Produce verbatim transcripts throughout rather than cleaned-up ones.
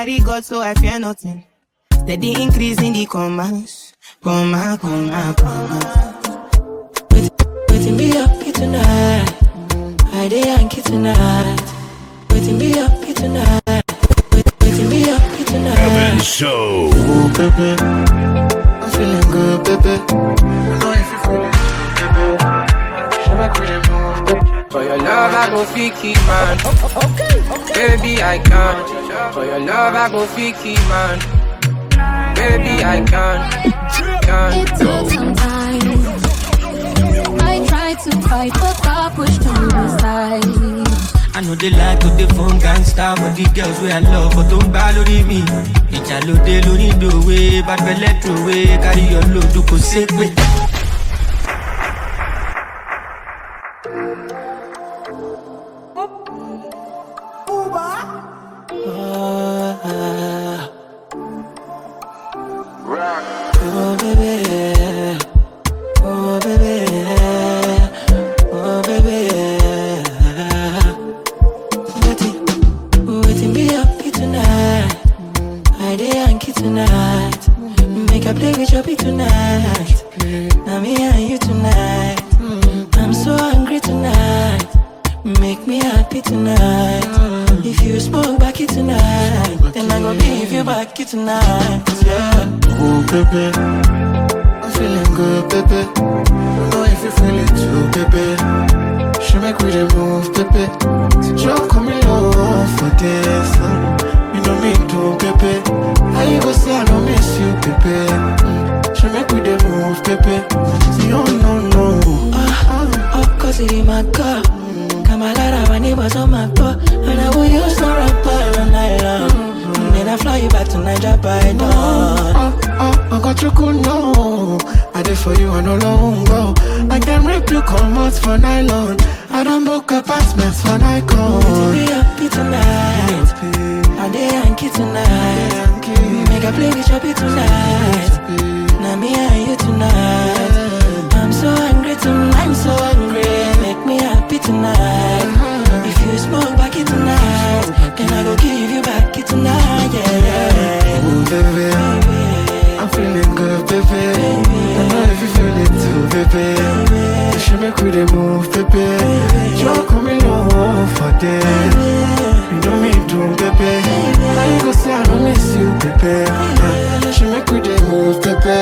carry God, so I fear nothing. Steady increase in the commas. Comma, comma, comma. Waiting be happy tonight. I dey Yankee tonight. Waiting be happy tonight. Waiting be happy tonight. Evan Show. Ooh, baby, I'm feeling good, baby. I know if you feel it, baby. Should I quit it more, baby? For your love, I go fiki, man. Okay, okay. Baby, I can. For your love, I go fiki, man. Baby, I can. can. It took some time. I tried to fight, but God pushed to the side. I know they like to the phone gangsta, but the girls where I love, but don't bother me. It's a load, they don't need the way, but we let you away. Carry your load to go sick with. Oh baby, oh baby, oh baby. Waiting, waiting, be happy tonight. I dey Yankee tonight. Make a play with your beat tonight. Now me and you tonight. I'm so hungry tonight. Make me happy tonight. If you smoke back it tonight, then I gon' give you back it tonight. Yeah. Ooh, baby, I'm feeling good, baby. I know if you feel it too, baby. Should make we the move, baby. So just come in love for this. You know me too, baby. How you go say I don't miss you, baby? Should make we the move, baby. See, oh no no. Ah, oh, cause it in my car. Come a lot of my neighbors on my car, and I will use the rapper all night long. Then I fly you back to Nigeria by dawn. Oh, oh, I got you cool, no. I did for you, I no long go. I can rip you, come out for nylon. I don't book apartments for Nikon. Be happy tonight. I dey Yankee tonight. Make a play with your beat tonight. Now me and you tonight. I'm so hungry tonight, I'm so hungry. Make me happy tonight. If you smoke back it tonight, then I go give you back it tonight, yeah, yeah. Ooh, baby, I'm feeling good, baby. I know if you feel it too, baby. You should make we the move, baby. You're coming low for this. You know me too, baby. How you go say I don't miss you, baby? You should make we the move, baby.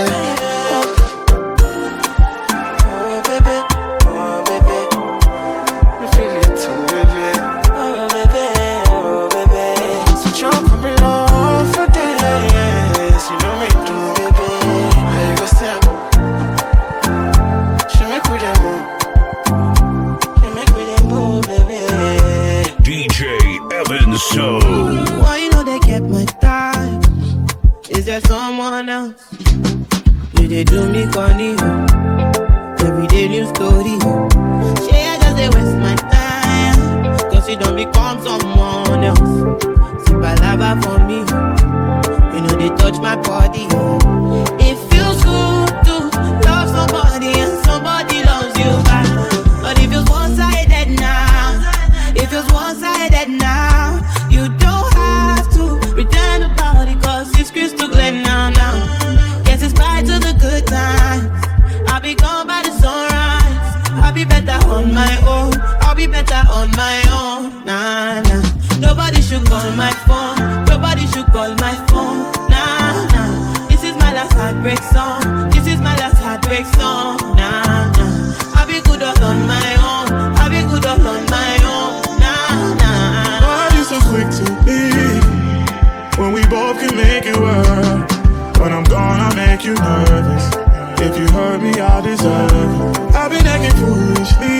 So why you know they get my time? Is there someone else? Do they do me funny? Every day new story. Shey I just they waste my time, cause you don't become someone else. See palava for me, you know they touch my body. It feels good to love somebody and somebody loves you back. But if it's one-sided now, if it's one-sided now, you don't have to pretend about it, cause it's crystal clear now, now. Yes, it's back to the good times. I'll be gone by the sunrise. I'll be better on my own. I'll be better on my own. Nah, nah. Nobody should call my phone. Nobody should call my phone. Nah, nah. This is my last heartbreak song. This is my last heartbreak song. Nah, nah. I'll be good all on my own. I'll be good all on my own. Nah, nah. Why you so quick to leave when we both can make it work? When I'm gone, I make you nervous. If you hurt me, I deserve it. I've been acting foolishly,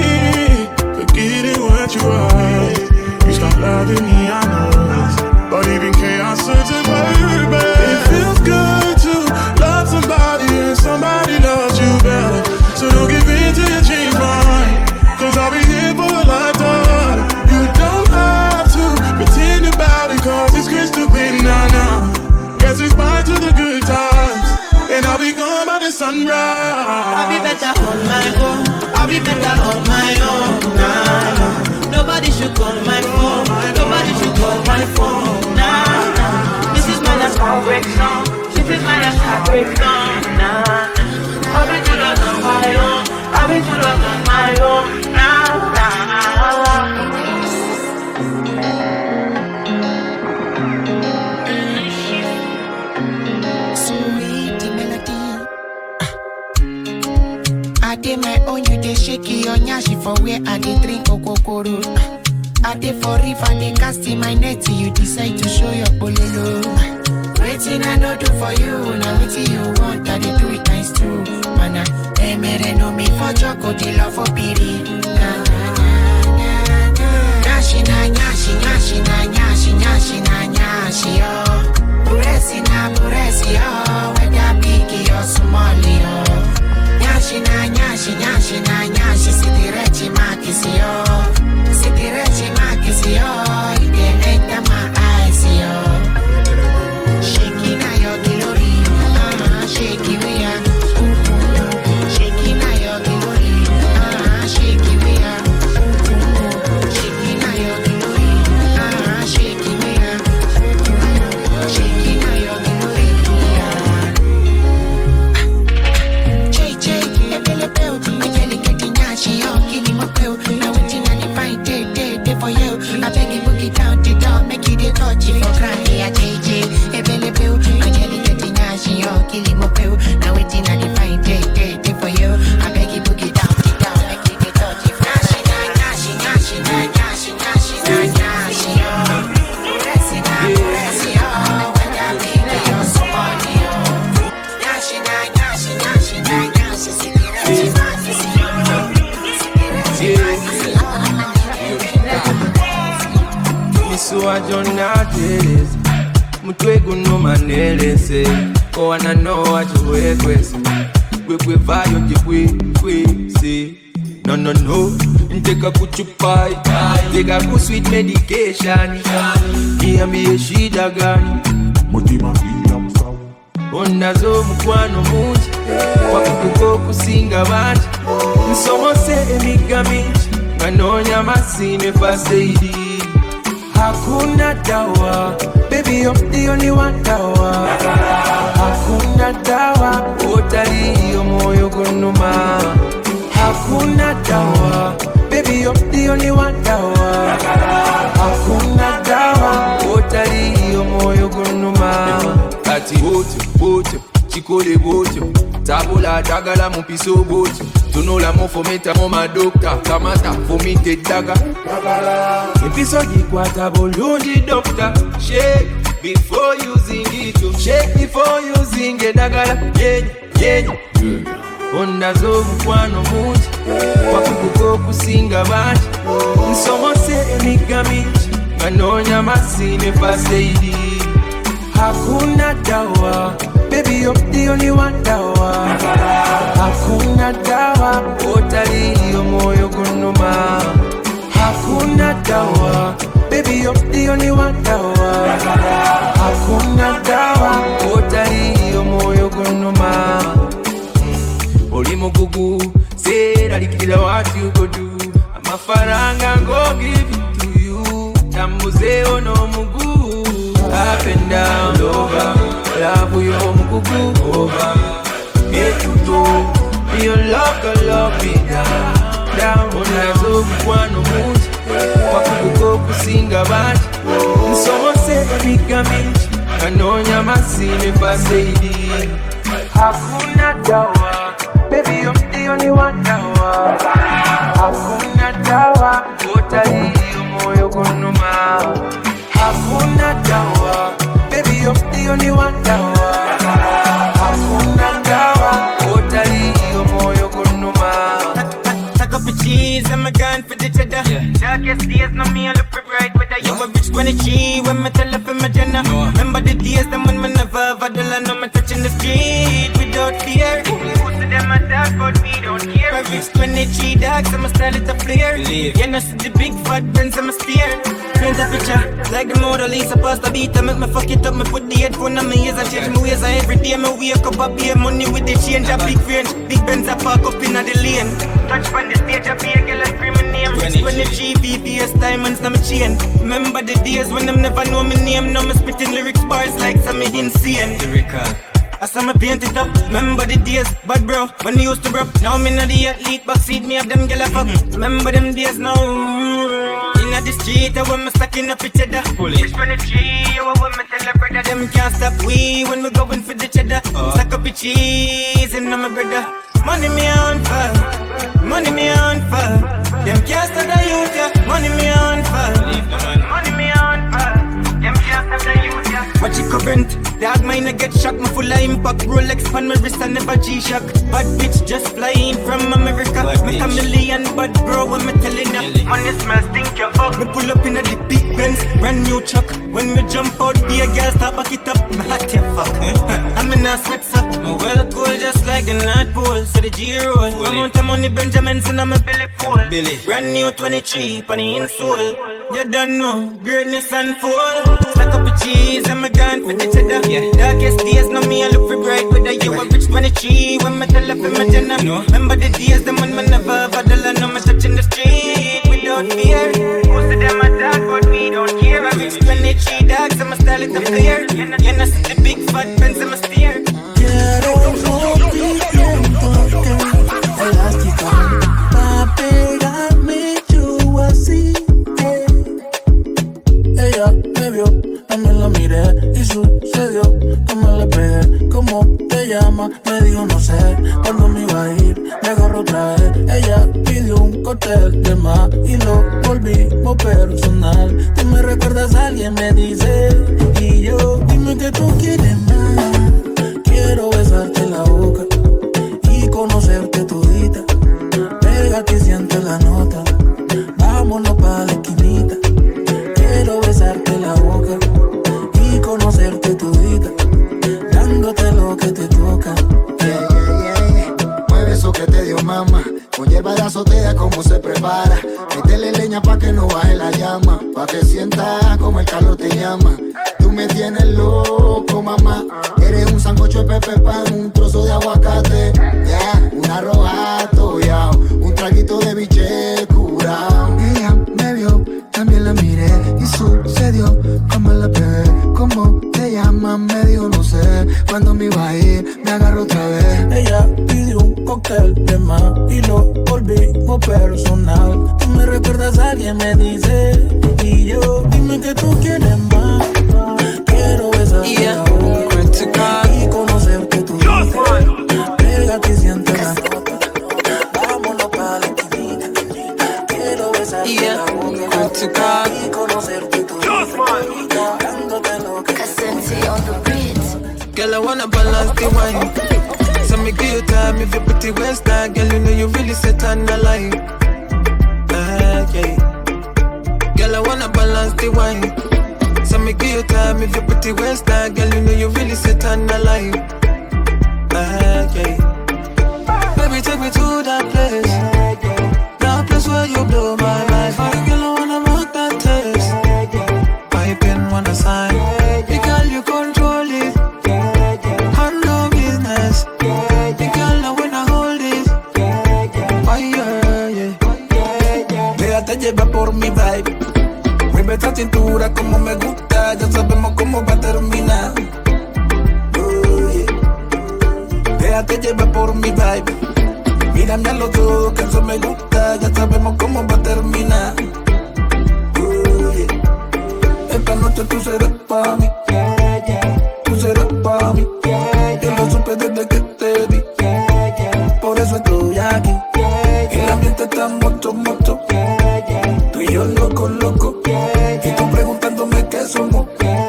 forgetting what you are. You stop loving me, I know this, but even chaos serves a purpose. It feels good to love somebody and somebody loves you better. So don't give in to your change mind, cause I'll be here for a lifetime. You don't have to pretend about it, cause it's crystal clear now, now. Guess it's back to the good times, and I'll be gone by the sunrise. I'll be better on my own. I'll be better on my own. Nah, nah. Nobody should call my phone. Nobody should call my phone. Nah, nah. heartbreak song. She feels my heartbreak song. Nah, I've been too lost on my own. I've been too lost on my own. Nah, nah. I did my own, you dey shaky on yashi for where I dey drink okokoro. I dey for river, they casting my net till you decide to show your pololo. Waiting I no do for you, now waiting you want, I dey do it times two. Mana, emere no me for choco, the love for piri. Na na na na na. Nyashi na nyashi, nyashi na nyashi, nyashi na nyashi oh. Buresi na buresi oh, whether big or small oh. Nyashi na nyashi, nyashi na nyashi, sitirechi makisi yo, sitirechi makisi yo, it dey enter my eyes yo. Shaking na your glory, ah, shaky we are, shaking na your glory, ah, shaky we are, shaking na your glory, ah, shaky we are, shaking na your glory, ah. Jay Jay. She all give me my pill. Now waiting on the fine day, day, day for you. I beg you, book it down the door, make it a touch it for granny. I J J, a belly pill. I tell you, getting now, she all give me my pill. Now waiting on the fine day, day, day for you. I beg you, book it down the door, make it a touch it for granny. Nashi, nashi, nashi, nashi, nashi, nashi, oh. Resi, na, resi, oh. When I be there, you're so funny, oh. Nashi, nashi, nashi, nashi, see the resi, nashi, Misuwa jona teles Mutwegu no manelese Ko wana no wajuwe kwese Kwe kwe vayo jikwe kwe se No no no Nteka kuchupai Teka ku sweet medication Niambie shida gani Mutima kia msawa Onazo mkwano munji Wakukuko kusinga banji Nsomose emiga minji Nganonya masine faseidi Hakuna dawa Baby you're the only one dawa Hakuna dawa Otari iyo moyo gunuma Hakuna dawa Baby you're the only one dawa Hakuna dawa Otari iyo moyo gunuma Ati bote bote Chikole bote Tabula dagala mupiso bote Tunola mofometa moma dokta Kamata fomite daga Mpiso jikwata bolundi dokta Shake before using it Shake before using it dagala Yenye, yenye Ondazo mkwano muji Wakukuko kusinga banji Nsomose emiga minji Nganonya masine faseidi Hakuna dawa Baby you're the only one dawa Hakuna dawa Otari iyo moyo gunuma Hakuna dawa Baby you're the only one dawa Hakuna dawa Otari iyo moyo gunuma Oli mugugu Sera likira what you go do Amafaranga go give it to you Tambuze ono mugu Up and down over Love you mugugu over Get to do Your love go love me down Down Unazo mkwano muji Wakukuko kusinga banji Nsomose emiga minji Nganonya masine faseidi Hakuna dawa Baby you're the only one dawa Hakuna dawa Otari iyo moyo gunuma Hakuna dawa Baby you're the only one dawa Hakuna dawa Otari iyo moyo gunuma Tuck up your cheese, I'm a gun for the cheddar. Darkest days, no me, I look for bright. Whether you a rich when it's cheap, when me tell her for my dinner. Remember the days, them when me never have a dollar. No me touching the street without fear. Most of them are dark, but we don't care. I reached twenty-three dogs, I'm a style it a flare. You know, see the big fat Benz, I'm a steer. Paint a picture, like the Mona Lisa past the beat. I make me fuck it up, me put the headphone on my ears and change my ways. Every day, me wake up, I pay money with the change. A big range, big Benz, I park up in the lane. Touch from the stage, I be a girl, I scream my name. When it G V P S diamonds na my chain. Remember the days when them never know my name. Now me spitting lyrics bars like some insane. Lyrical. I saw me paint it up. Remember the days, bad bro, when we used to bro. Now me not the athlete, backseat me have them gyal a fuck. Remember them days now. Inna the street, I want me stacking up each other. Push for the tree, I want me tell a brother. Them can't stop we when we going for the cheddar. Stack up the cheese, and I'm a brother. Money me on fire, money me on fire. Them can't stop the youth, yeah. Money me on fire, money me on fire. Them can't stop the youth, yeah. Watch it current, dog mine I get shocked. Me full of impact, Rolex on my wrist and never G-Shock. Bad bitch just flying from America. Make a million bad bro when me telling ya. Money smell stink your fuck. Me pull up in a the big Benz, brand new truck. When me jump out, be a girl start back it up. Me hot your fuck. I'm in a sweats up. My well cool just like the North Pole. So the G-roll. Amount of money Benjamins and I'm a Billy Pool. Billy. Brand new twenty-three, penny in soul. You don't know, greatness unfold. Stack up the cheese, I'm a gun for the cheddar. Yeah. Darkest days, now me I look for bright. Whether you a rich twenty-three, when me tell up in my dinner. No. Remember the days, the man me never have a dollar. Now me touching the street without fear. Most of them are dark, but we don't care. I rich twenty-three dogs, I'm a style it up clear. You know, see the big fat pens, I'm a steer. Quiero contigo, elástica, pa' pegarme yo así. Ella me vio, también la miré y sucedió que me le pegué. ¿Cómo te llamas? Me dijo no sé. Cuando me iba a ir, me agarró otra vez. Ella pidió un cóctel de más y lo volvimos personal. Tú me recuerdas a alguien, me dice. Y yo, dime que tú quieres más. Quiero besarte la boca y conocerte todita. Pégate y siente la nota. Vámonos pa' la esquinita. Quiero besarte la boca y conocerte todita, dándote lo que te toca. Yeah, yeah, yeah. Mueve eso que te dio mamá. Con hierba de azotea como se prepara. Métele leña pa' que no baje la llama. Pa' que sientas como el calor te llama. Tú me tienes loco, mamá. Eres un sancocho de pepe pan, un trozo de aguacate. Yeah, un arrojato, yeah. Un traguito de biche curao. Ella me vio, también la miré y sucedió como la pegué. ¿Cómo te llamas? Me dijo no sé. Cuando me iba a ir, me agarró otra vez. Ella pidió un cóctel de más y lo volvimos personal. Tú me recuerdas a alguien, me dice. Y yo, dime que tú quieres más. Quiero besarte yeah. la boca y conocerte tu vida. Pégate y siente la nota. Vámonos pa' la esquinita. Quiero besarte yeah. la boca y conocerte tu vida. Dándote lo que te. Girl, I wanna balance the wine. So me give you time if you pretty well style. Girl, you know you really set on the line. Uh, yeah. Girl, I wanna balance the wine. So me give you time if you pretty well style. Girl, you know you really set on the line. Uh, yeah. Baby, take me to that place. That place where you blow my mind. For you, girl, I wanna mark that taste. Piping, wanna sign. The girl, you control it. Handle business. The girl, I wanna hold it. Fire, yeah. Déjate llevar por mi vibe. Mueve esa cintura como me gusta. Ya sabemos cómo va a terminar. Oh, yeah. Déjate llevar por mi vibe. Mírame a los ojos que eso me gusta. Ya sabemos cómo va a terminar. Oh, yeah. Esta noche tú serás pa' mí. Tú serás pa' mí. Yo lo supe desde que te vi. Por eso estoy aquí. El ambiente está mucho, mucho. Tú y yo loco, loco. Y tú preguntándome qué somos.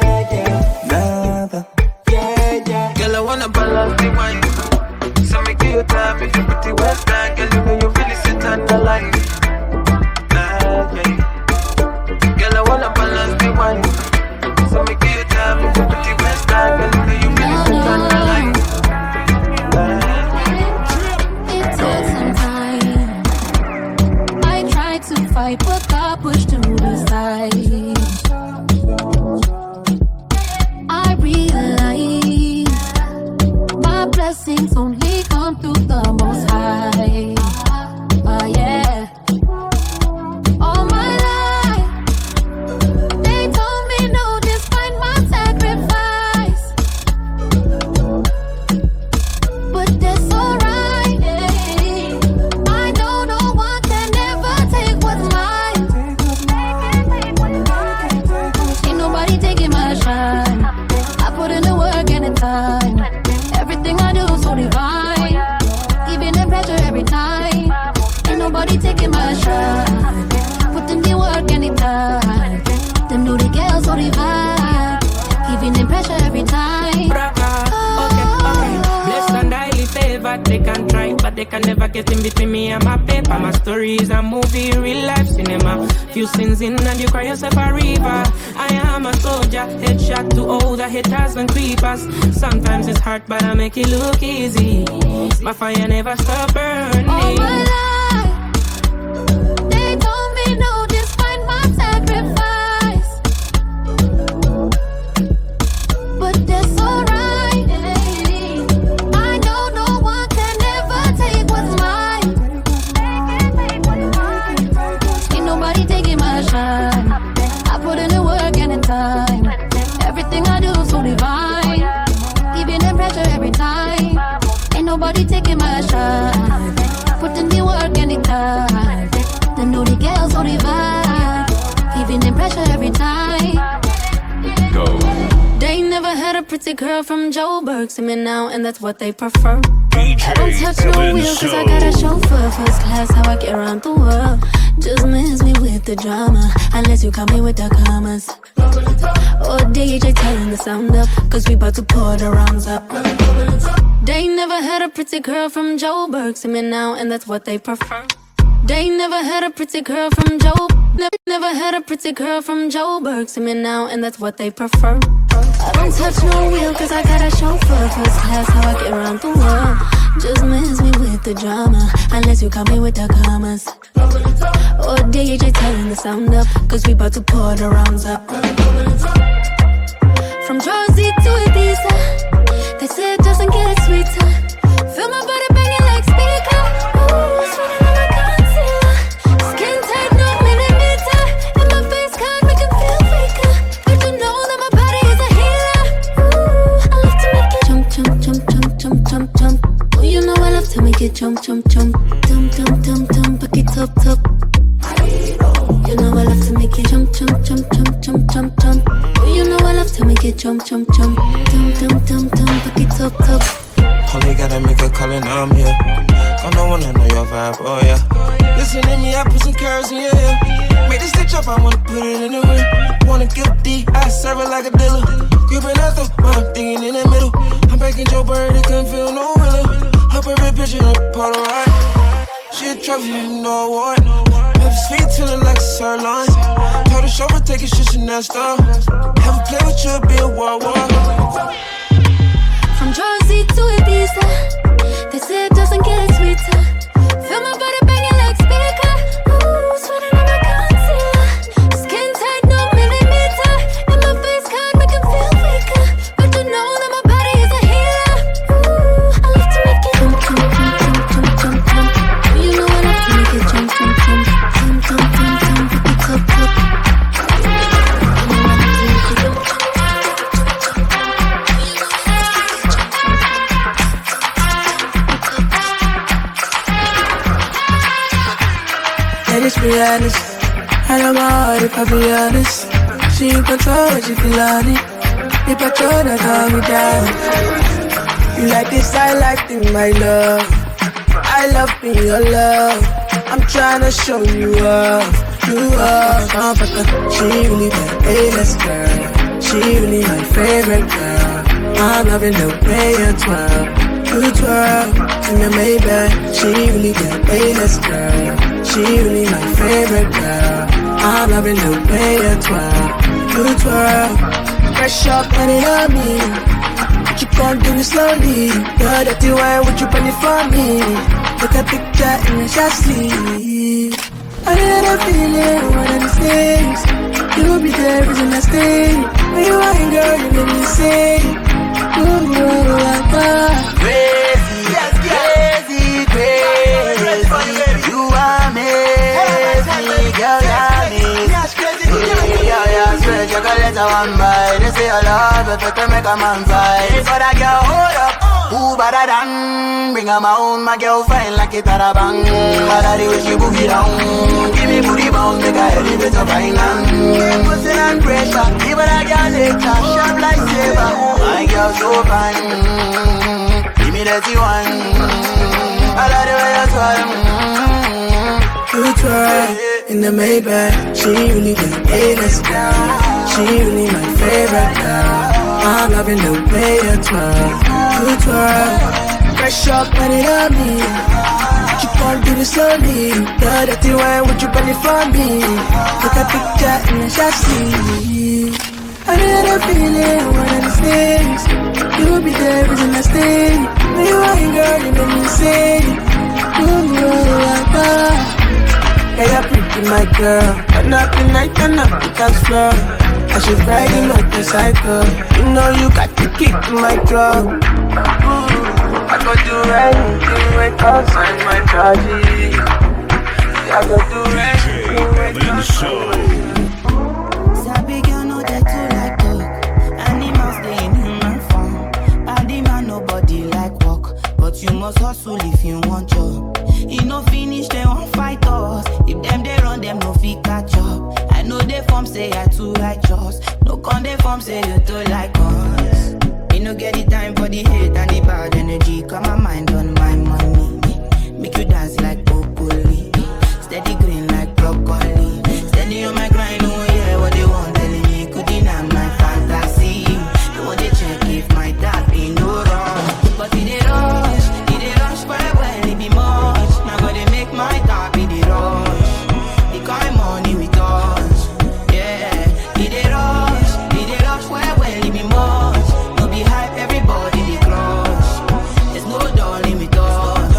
Nada. Girl, I wanna balance the wine. So me give you time if you pretty well done. Girl, you know you really sit on the line. Nah, yeah. Girl, I wanna balance the wine. So me give you time if you pretty well done. Girl, you know you really sit on the line. It took some time. I tried to fight, but got pushed to the side. I realized my blessings only come through the Most High. Oh yeah. All my my shine. Put in the work anytime. Them do the girls so divine. Giving them pressure every time. Braka, okay, okay. Blessed and highly favored, they can try, but they can never get in between me and my paper. My story is a movie, real life cinema. Few sins in and you cry yourself a river. I am a soldier, headshot to all the haters and creepers. Sometimes it's hard, but I make it look easy. My fire never stop burning. All my life, they told me no, despite my sacrifice. But that's alright. I know no one can ever take what's mine. Ain't nobody taking my shine. I put in the work and the time. Everything I do so divine. Giving them pressure every time. Ain't nobody taking my shine. Put in the work and the time. They know the girls so divine. Giving them pressure every time. Go. They never had a pretty girl from Joburg. See me now and that's what they prefer. I don't touch no wheel cause I got a chauffeur. First class how I get around the world. Just miss me with the drama. Unless you call me with the commas. Or D J telling the sound up. Cause we about to pour the rounds up. They never had a pretty girl from Joburg. See me now and that's what they prefer. They never had a pretty girl from Joburg. Never, never had a pretty girl from Joburg. See me now and that's what they prefer. I don't touch no wheel cause I got a chauffeur. First class how I get around the world. Just miss me with the drama. Unless you call me with the commas. Or D J telling the sound up. Cause we about to pour the rounds up. From Jersey to Ibiza, they say it doesn't get sweeter. Feel my body banging like speaker. Ooh, sweating on my concealer. Skin tight, no millimeter. And my face can't make it feel weaker. But you know that my body is a healer. Ooh, I love to make it jump, jump, jump, jump, jump, jump, jump. Oh, you know I love to make it jump, jump, jump. Jump, jump, jump, jump, back it up, top. You know I love to make it jump, jump, jump, jump, jump, jump, jump. Oh, you know I love to make it jump, jump, jump. Jump, jump, jump, jump, back it up, top. Only gotta make a call and I'm here. I don't wanna know your vibe, oh yeah. Listen to me, I put some curves in your ear. Make this stitch up, I wanna put it in the ring. Wanna get D, I serve it like a dealer. Gripping out the but I'm thinking in the middle. I'm baking Joe Bird, it couldn't feel no realer. Up every picture, up Polaroid. She a trophy, you know what? Pepper sweet till it like a sirloin. Told the chauffeur, take a shit, Chanel store. Have a play with you, be a war war. From Jersey to Ibiza, they say it doesn't get sweeter. Feel my body banging like speaker. Ooh, sweating on my concealer. Skin tight, no millimeter. And my face can't make it feel weaker. But you know that my body is a healer. Ooh, I love to make it jump, jump, jump, jump, jump, jump, jump. You know I love to make it jump, jump, jump, jump, jump, jump, jump, pick it up, up. Let's be honest, I know my heart if I be honest. She in control when she feel on it. The patrol that calm me down. You like this, I like it, my love. I love being your love. I'm tryna show you off, you off. Oh, but she really my A-list girl. She really my favorite girl. I'm loving the way you twirl. You twirl in the Maybach. She really my A-list girl. She really my favorite girl. I'm loving the way you twirl. You twirl. Fresh up, put it on me. Keep on doing it slowly. You're dirty wine, would you put it for me? Take a picture and then just sleep. I had a feeling, one of these things. You'll be there, isn't that thing? When you ain't girl, you make me sing. Ooh, ooh, ooh, crazy, yes, crazy, crazy. You are amazing, girl, you're amazing. Yeah, yeah, spread your colors one by. They say I love it, but to make a man fight. For that girl, hold up. Who better than? Bring her my own, my girl fine like it at a bang. But I wish you boogie down. Give me booty bounce, make her elevate up right now. Pussy and pressure, even a girl nature, sharp like saber. My girl so fine. Give me the T one. I love the way you twirl. Good try in the Maybach. She really the illest girl. She really my favorite girl. I'm loving the way you twirl. Good try. Fresh up, put it on me. Keep on doing it slowly. The dirty wine, would you burn it for me? Put a picture in the chassis. I had a feeling, one of these things. You'll be there, isn't that thing? When you ain't girl, you make me sing. Ooh, like that. Hey, you're pretty, my girl. Turn up the night, turn up the dance floor. And she's riding motorcycle. You know you got to kick my club. Ooh, I go do anything when I sign my charges. I go do anything when I sign. Sabi girl know that you like talk. Animals stay in human form. Body man nobody like walk, but you must hustle if you want job. You no finish, they won't fight us. If them they run, them no fit catch up. I know they form say I too righteous. No con they form say you too like us. You no get the time for the hate and the bad energy. Got my mind on my money. Make you dance like broccoli. Steady green like broccoli. Steady on my grind, oh yeah, what they want telling me. Could deny my fantasy. They want to check if my dad be no wrong. But it they rush, it they rush for a while, it be much. Now gotta make my dad be the rush. The kind money we touch, yeah. It they rush, it they rush for a while, it be much. No be hype, everybody they crush. There's no darling we touch.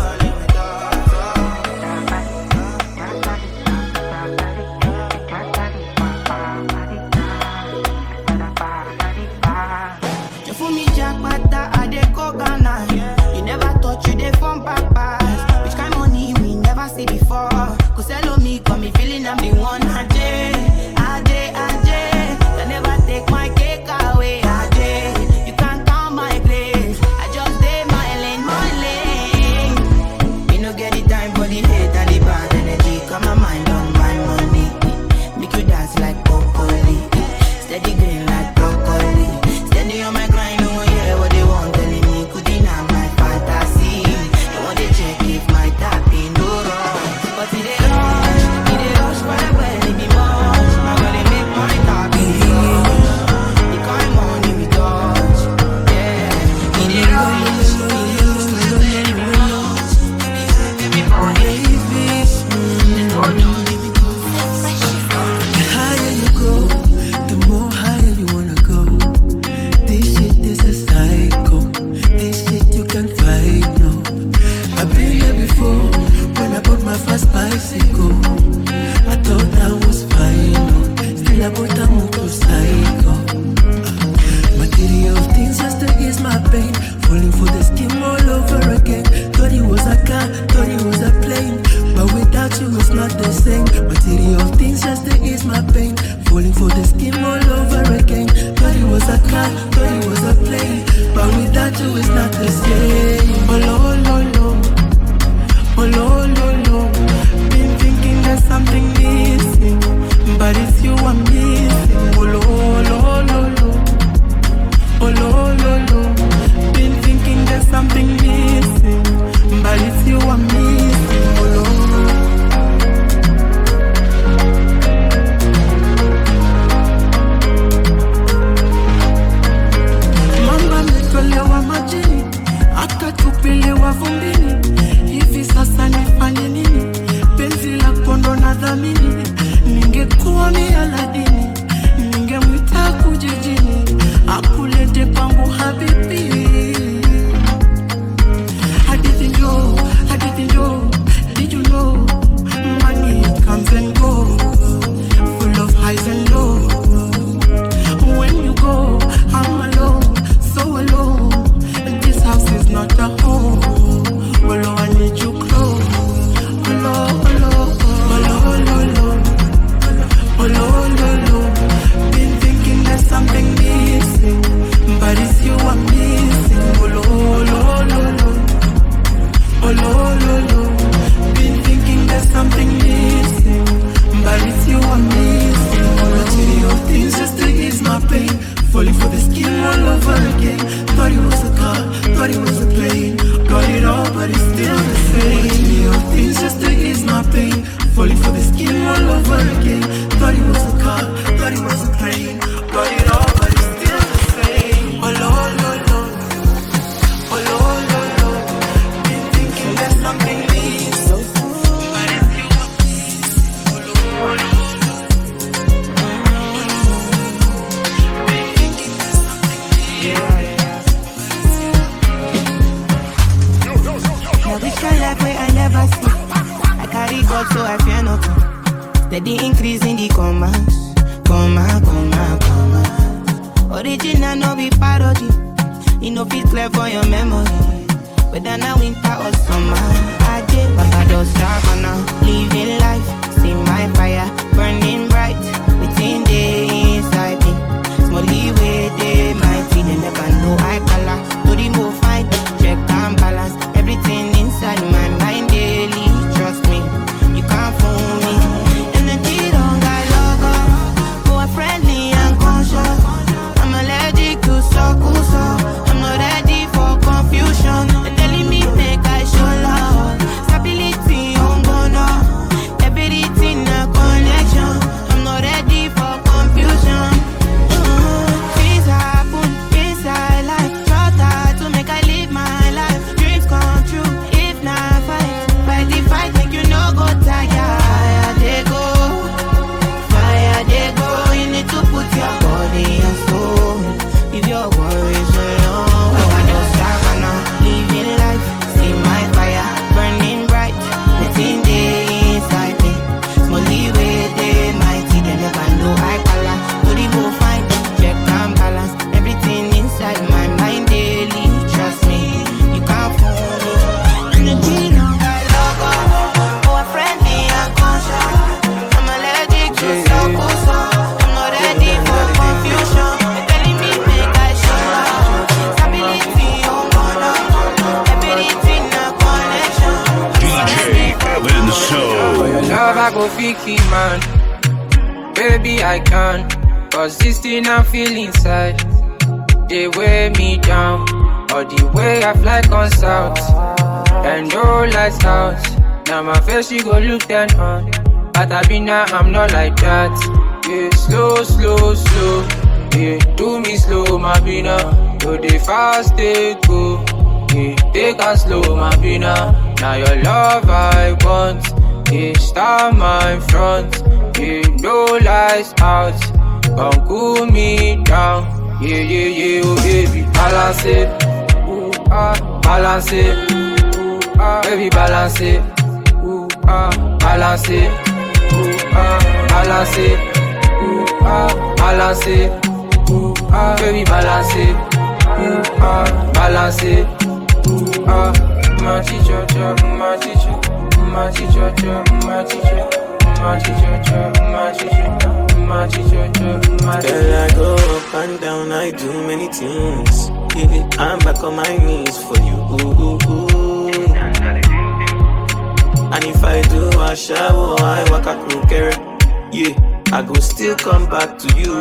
You fool me jackpata, I dey go Ghana. You never thought you dey from papas. Which kind money we never see before? Cause hello me, got me feeling I'm the one. Ajay, Ajay, Ajay. They never take my cake away. Ajay, you can't count my place. I just dey my lane, my lane. Me no get the time for the hate and the bad energy. Got my mind on my money. Make you dance like broccoli. Steady green like broccoli. Steady on my grind, oh yeah, what they want telling me. Could deny my fantasy. They want to check if my tap be no wrong. But it they rush, it they rush for a while, it be much. Now gotta make my tap be rush. The kind money we touch, yeah. It they rush, it they rush for a while, it be much. The higher you go, the more higher you wanna go. This shit is a cycle. This shit you can't fight, no. I've been here before when I bought my first bicycle. I thought I was fine, no. Still I bought a motorcycle. Uh, material things just to ease my pain. Falling for the scheme all over again. Thought it was a car, thought it was a plane. But without you it's not the same. Material things just to ease my pain. Falling for the scheme all over again. Thought it was a car, thought it was a plane. But without you it's not the same. Oh no, no, no. Oh no, no, no. Been thinking there's something missing, but it's you I'm missing. Oh no, no, no, no. Oh no, no, no. Been thinking there's something missing, but it's you I'm missing. Oh no. Mama nitolewa majini, akatupiliwa vumbini. Hivi sasa nifanye nini? Penzi lako ndo nadhamini. Ningekuwa ni Aladini, ningemwita kujijini, akulete pangu habibi. Hadithi njoo, hadithi njoo. Did you know money comes and goes, full of highs and lows. When you go, I'm alone, so alone. This house is not a home. Hello, I need you close. Hello, hello, hello, hello, hello, hello, hello. Been thinking there's something missing, but it's you I'm missing. him all over again. Thought he was a car, thought he was a plane. Got it all, but it's still the same. Oh Lord, Lord, Lord. Oh Lord, Lord, Lord. Been thinking that something leaves so soon, but it's you. Oh Lord, Lord. Been thinking that something leaves. Now this kind life way I never see. I carry God so I fear nothing. Steady increase in the commas. Comma, comma, comma. Original no be parody. It no fit clear for your memory. Whether now winter or summer, I did Papa just savannah. Living life, see my fire burning bright within the inside me. Small leeway, they might feel they never know I color. To remove fight, check and balance everything inside my mind daily. Trust me, you can't fool me. Energy don't got logo, more friendly and conscious. I'm allergic to suckle, so I'm not ready for confusion. They're telling me make I show love, stability on gonna, everything a connection. I'm not ready for confusion. Uh, things happen inside life, try to make I live my life. Dreams come true if not fight. Fight the fight, make you no go tired. Fire they go, fire they go. You need to put your body and soul. If your worries alone, oh, I just savannah, living life, see my fire burning bright within the inside me. Small leeway, they mighty, they never know I color. To remove fight, check and balance everything inside my mind daily. Trust me, you can't fool me. Energy don't got logo, oh, I'm friendly and conscious. I'm allergic to suckle, so I'm not ready for confusion. They're telling me make I show love, stability on gonna, everything a connection. D J Evan Show. For your love, I go fiki, man. Baby, I can. Cause this thing I feel inside, they weigh me down. Or the way I fly on south, and no lights out. Now my face, you go look down on. But I be now, I'm not like that. Yeah, slow, slow, slow. Yeah, do me slow, my bina. Do the fast, they go. Yeah, take and slow, my bina. Now your love I want. Yeah, start my front. Yeah, no lights out. Come cool me down. Yeah, yeah, yeah, oh baby, balance it. Ooh, ah, balance it. Ooh, ah, baby, balance it. Ooh, ah, balance it. Ooh, ah, balance it. Ooh, ah, balance it. Ooh, ah, baby, balance it. Ooh, ah, balance it. Ooh, ah, my teacher, my teacher, my teacher, my teacher, my teacher, my teacher. Girl, I go up and down, I do many things. Yeah, I'm back on my knees for you. Ooh, ooh, ooh. And if I do a shower, I walk a crooked. Yeah, I go still come back to you.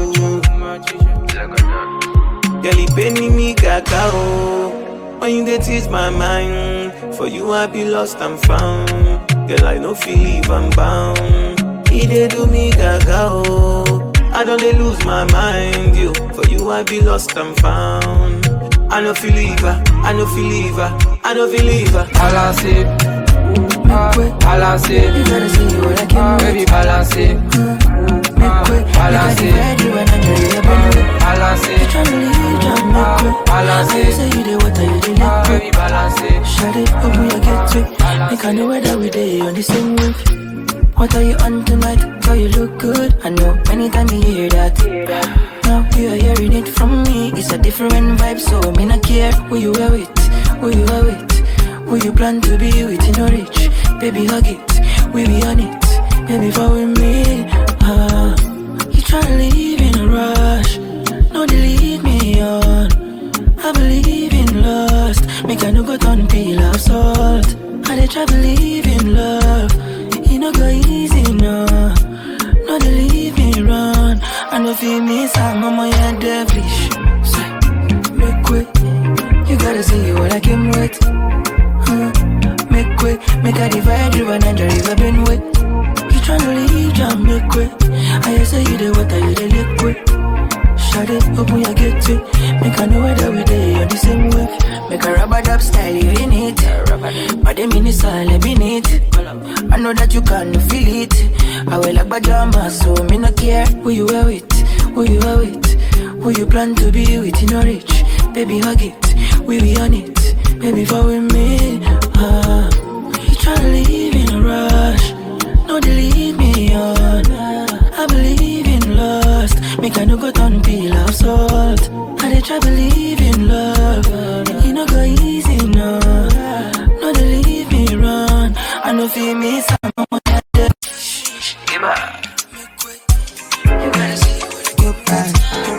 Girl, you penny me cacao. When you dey teach my mind, for you I be lost and found. Girl, I no feel leave I'm bound. He dey do me gaga, oh. I don't dey lose my mind, yo. For you I be lost and found. I no feel leave her, I no feel leave her, I no feel leave her. Balance it, balance it. You gotta see what I can do. Baby, balance it, balance it, balance it. You tryna leave, jump make quick. Balance I it, say you dey what are you dey let baby, balance it. Shut it, open your get it. Make I know whether we dey on the same wave. What are you on tonight? Girl, you look good. I know anytime you hear that. Now you are hearing it from me. It's a different vibe, so me not care who you are with, who you are with, who you plan to be with. You know rich, baby hug it, we be on it, baby fall with me. Ah, you tryna leave in a rush? No, they leave me on. I believe in lust. Make I no go turn peel of salt. I dey try believe in love. You no go easy, no. No, they leave me run. I know feel me, some mama, you're devilish. Say, make way. You gotta see what I came with. Huh? Make way. Make I divide you and enjoy you. I've been with. You tryna jam make way. I say you the water, you the liquid. Shut it, open your gate to make I know whether we day on the same wave. Make a rubber dub style, you in it. But the mini style, let me need. I know that you can feel it. I will like pajama, so me no care who you are with, who you are with, who you plan to be with in your reach. Baby, hug it, we be on it. Baby, fall with me. Uh, you tryna leave in a rush. No, they leave me on. I believe in lust. Make I no go turn peel of salt. I dey try believe in love. You no go easy, no. No, they leave me run. I no feel me someone. Give up. You gotta see what I go back.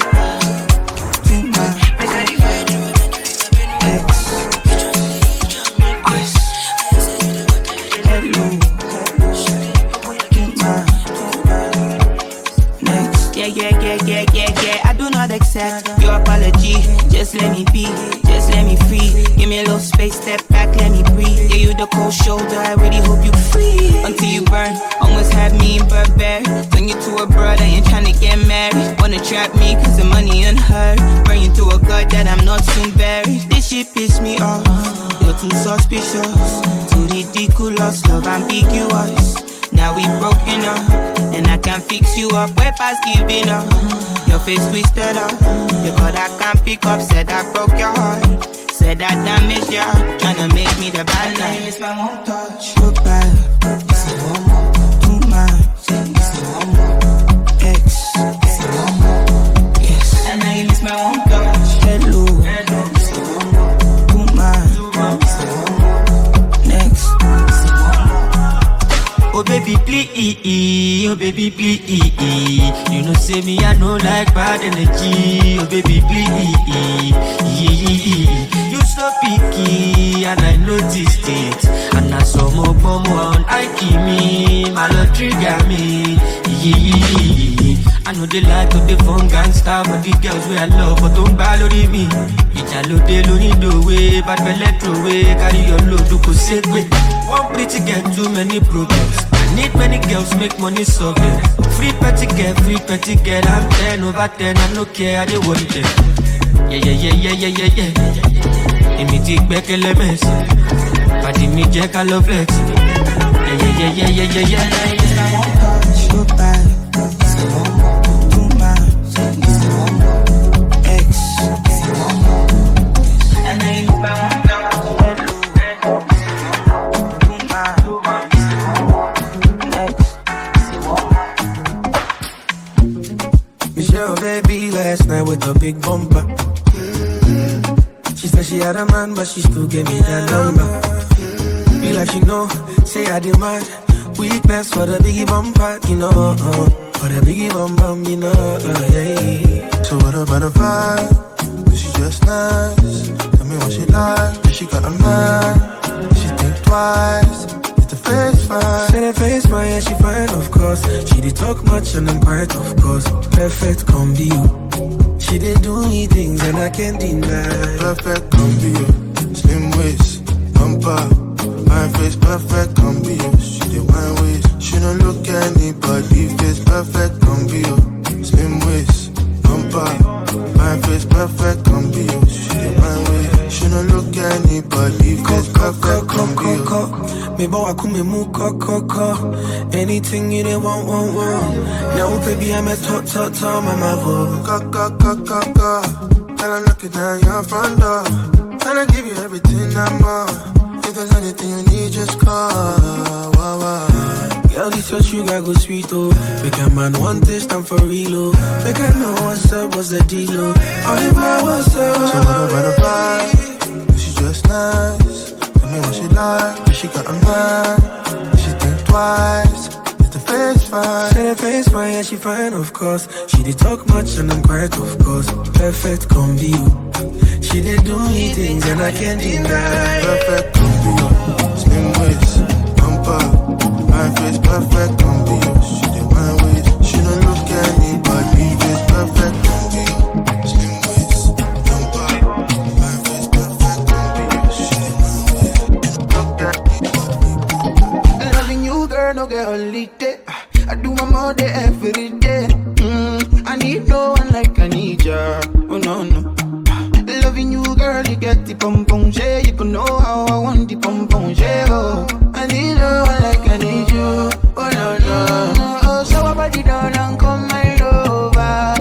Yeah, yeah, yeah, yeah, yeah. I do not accept your apology. Just let me be, just let me free. Give me a little space, step back, let me breathe. Yeah, you the cold shoulder, I really hope you free. Until you burn, almost have me in Burberry. Turn you to a brother, ain't tryna get married. Wanna trap me cause the money unheard. Burn you to a gut that I'm not soon buried. This shit piss me off. You're too suspicious, too ridiculous, love ambiguous. Now we broken up, and I can't fix you up. Way past giving up. Your face twisted up. Your call I can't pick up. Said I broke your heart. Said I damaged your heart. Tryna make me the bad guy. It's my one touch. Goodbye. It's a one more. Too much. It's a one more. X. It's a one more. Yes. And now you miss my one touch. Hello. Hello. It's a one more. Too much. It's a one more. Next. It's a one more. Oh baby please, oh baby please. You know say me I know like bad energy. Oh baby please, you so picky and I noticed it. And I saw more bomb on I keep me, my love trigger me. I know they like to the fun gangster, but the girls where I love but don't bother me. It's a load they don't need the way, but we let throw away. Carry your load to go set way. One pretty get too many problems. I need many girls, make money solve it. Free petty girl, free petty girl. I'm ten over ten, I no care, I don't want it. Yeah, yeah, yeah, yeah, yeah, yeah, yeah. Let me take back elements. But let me check all of flex. Yeah, yeah, yeah, yeah, yeah, yeah, yeah. So bad. It's a one more. Too much. It's a one more. X. It's a one more. And I ain't bound. Michelle, baby, last night with a big bumper. Mm-hmm. She said she had a man, but she still gave me that number. Be like she know, say I demand weakness for the biggie bumper, you know. Uh, for the biggie bumper, you know. Uh, yeah. So what about the vibe? Cause she just nice. Tell me what she like. If she got a man, she think twice. Face fine. Say that face fine, yeah, she fine, of course. She did talk much and I'm quiet, of course. Perfect come be you. She did do me things and I can't deny. Perfect come be you. Slim waist, bumper, fine face, perfect come be you. She did wine waist. She don't look anybody face. Perfect come be you. Slim waist, bumper, fine face, perfect come be you. She did wine waist. She don't look anybody face. Perfect come be you. Me boy, come me move, co, co, co. Anything you didn't want, want, want. Now, baby, I'm a top, top, top, mama, boy. Co, co, co, co, co. Tell her knock it down your front door. Tell her give you everything and more. If there's anything you need, just call. Wow, wow. Girl, this your sugar go sweet, oh. Make a man want this time for real, oh. Make I know what's up, what's the deal, oh. All the man, what's up? So what about the vibe? She just nice. Tell me what she like. If she got a man, she think twice. Is the face fine? Say the face fine, yeah, she fine, of course. She did talk much and I'm quiet, of course. Perfect come be you. She did do me things and I can't deny. Perfect come be you. Slim waist, bumper, my face perfect come be you. She did my waist. She don't look anybody face. Perfect come be you. Slim waist, bumper, my face perfect come be you. She did my waist. Loving you, girl, no get only day. I do my more day every day. Mm, I need no one like I need ya. Oh no no. Loving you, girl, you get the pom pom yeah. You can know how I want the pom pom yeah. Oh, I need no one like I need you. Oh no no no. Oh, show up body down and come my lover.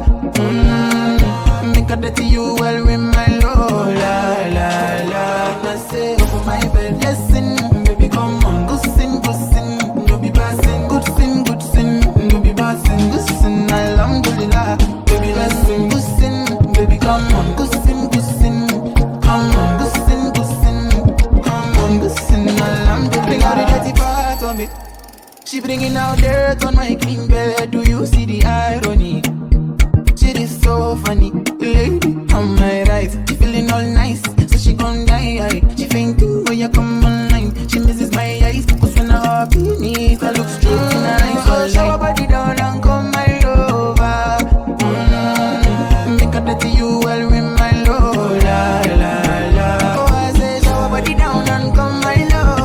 Mm, make a dirty you well with my love. La la la. I say over my bed, listen, baby, come on, go sin, go sin, no be passing, good sin, good sin, no be passing, good sin, alhamdulillah, baby, listen, good sin, baby, come on, go sin, good sin, come on, go sin, good sin, come on, good sin, alhamdulillah. Bring out the dirty part of me. She bringing out dirt on my clean bed. Do you see the irony? Shit is so funny, lady on my right. She feeling all nice, so she gon' die. She fainting when you come online. She misses my eyes, cause when I hop beneath, I look straight in her eyes. So show her body down and come my lover. Mm-hmm. Make her dirty you well with my love. La la la. Oh, I say show her body down and come my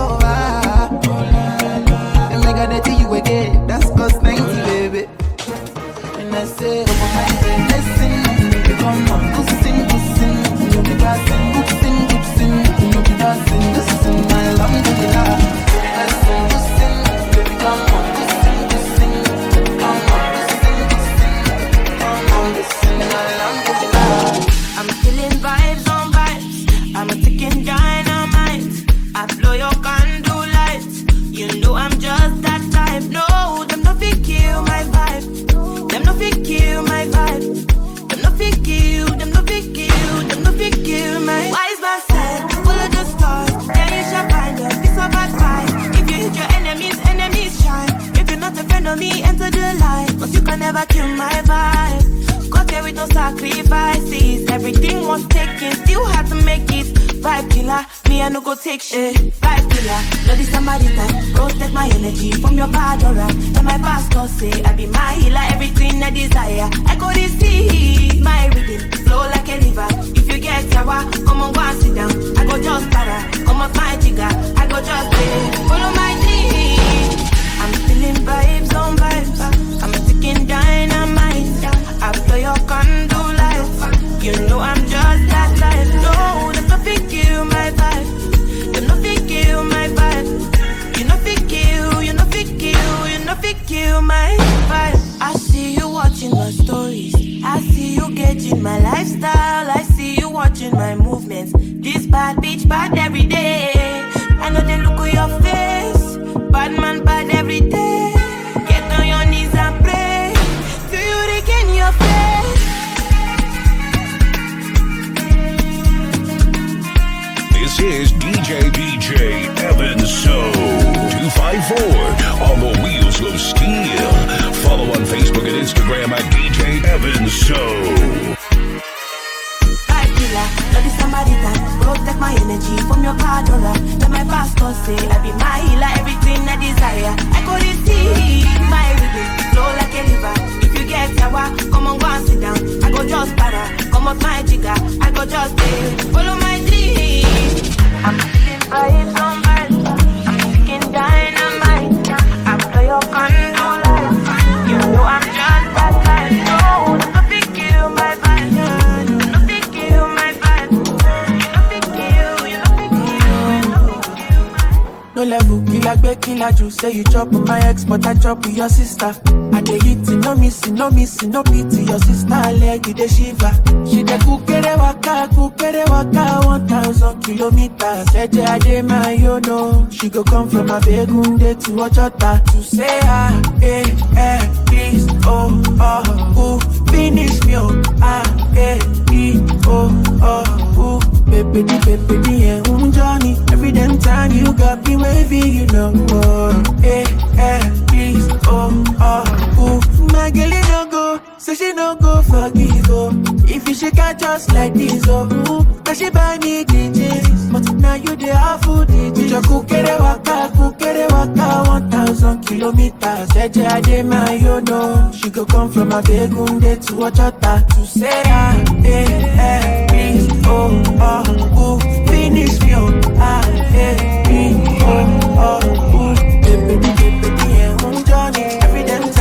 lover. Oh, la, la. And make her dirty you again. That's cause ninety, baby. And I say, oh my God, listen, baby, come on, go sing, go sing, no be passing, go sing, go sing, no be passing, go sing, my alhamdulillah. Listen, go sing, baby, come on, go sing, go sing, come on, go sing, go sing, come on, go sing, my alhamdulillah. I'm feeling vibes on vibes, I'm a ticking dynamite, I blow your candle lights, you know I'm just that type, no, them no fit kill my vibe. Them no fit kill my vibe. Them no fit kill, them no fit kill, them no fit kill my wise man side, full of the stars. There you shall find us, it's a bad fight. If you hit your enemies, enemies shine. If you're not a friend of me, enter the light. But you can never kill my vibe. Got there with no sacrifices. Everything was taken, still had to make it. Vibe killer, me I no go take shit. Vibe killer, bloody somebody time. Protect my energy from your bad aura. And my pastor say I be my healer, everything I desire. I go to see my rhythm, flow like a river. If you get sour, come on go and sit down. I go just para, come off my jigger. I go just play, follow my dream. I'm feeling vibes on vibes. I'm a ticking dynamite. I blow your candle lights. You know I'm just that type. No, them no fit kill my vibe. Them no fit kill my vibe. You no fit kill, you no fit kill, you no fit kill my vibe. I see you watching my stories. I see you gauging my lifestyle. I see you watching my movements. This bad bitch bad every day. I know they look at your face. Bad man bad every day. Get on your knees and pray. Do you regain your faith? This is D J D J Evan So two five four on the wheels of steel. Follow on Facebook and Instagram at D J Evan So. Bloody somebody time, protect my energy from your bad aura. Let my pastor say I be my healer, everything I desire. I go to see my rhythm, flow like a river. If you get sour, come on go and sit down. I go just para, come off my jigger. I go just stay, follow my dream. I'm feeling vibes on vibes. I'm ticking dynamite. I blow your candle lights. You know I'm just that type. No, no fit kill my vibe. No fit kill my vibe. You no fit kill, you no fit kill, you no fit kill my. No level, kill like bake, kill like you. Say you chop with my ex, but I chop with your sister. I dey hit it, no missing, no missing, no pity. Your sister leg, you dey shiver. She dey kukere waka, kukere waka, one thousand kilometers. Eje ade my yo no. She go come from a Begunde to Ochota to say ah, eh, eh, please, oh, oh, ooh, finish me, oh, ah, eh, e, oh, oh, ooh, baby, baby, baby, eh, um, Johnny. Every damn time you got me wavy, you know, oh, eh, eh, please, oh, oh, ooh, my girl, you no go, say she no go forgive, oh, if you shake her just like this, oh, ooh, cause she buy me D Js, but now you the half food D Js. Your kukere waka, kukere waka, one thousand kilometers. Eje ade my yo no. She go come from a Begunde to Ochota to say ah, eh, eh, please, oh, oh, ooh, finish me, oh, ah, eh, eh, oh, oh, ooh, baby, baby, baby, eh, um, Johnny, every damn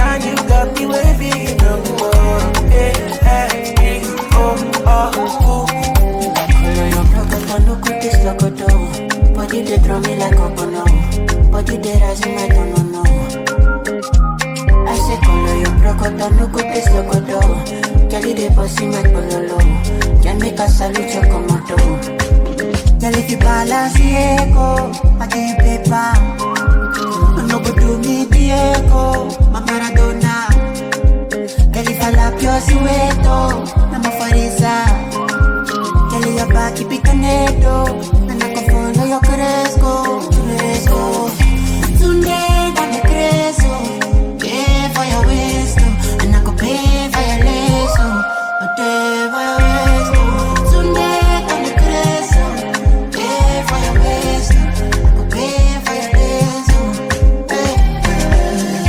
Lokoto, no go taste lokoto. Girl, they bossy my pololo. Can make a salute your komodo. Girl, if you balance the echo, I can't paper. No go do me the echo, my Maradona. Girl, if I lap your sueto, I'm a farisa. Girl, your back, keep it connected. And I can follow your Cresco, Cresco. Today, I'm a Cresco. Pay for your waist, and I can pay for your lace. But pay for your waist. Today, I'm a Cresco. Pay for your waist, I can pay for your lace. Pay for your